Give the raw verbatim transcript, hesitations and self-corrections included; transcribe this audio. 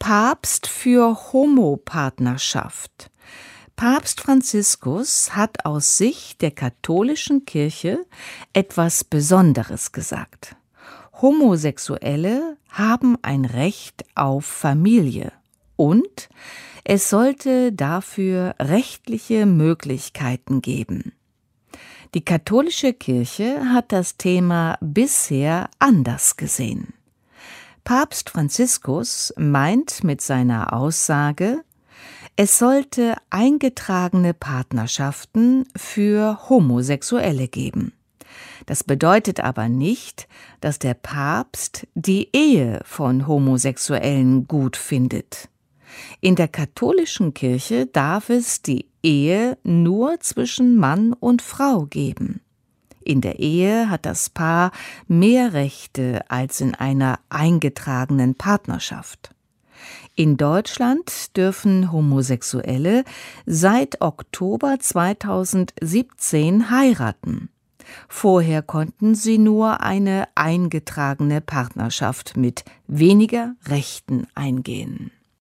Papst für Homopartnerschaft. Papst Franziskus hat aus Sicht der katholischen Kirche etwas Besonderes gesagt. Homosexuelle haben ein Recht auf Familie und es sollte dafür rechtliche Möglichkeiten geben. Die katholische Kirche hat das Thema bisher anders gesehen. Papst Franziskus meint mit seiner Aussage, es sollte eingetragene Partnerschaften für Homosexuelle geben. Das bedeutet aber nicht, dass der Papst die Ehe von Homosexuellen gut findet. In der katholischen Kirche darf es die Ehe nur zwischen Mann und Frau geben. In der Ehe hat das Paar mehr Rechte als in einer eingetragenen Partnerschaft. In Deutschland dürfen Homosexuelle seit Oktober zweitausendsiebzehn heiraten. Vorher konnten sie nur eine eingetragene Partnerschaft mit weniger Rechten eingehen.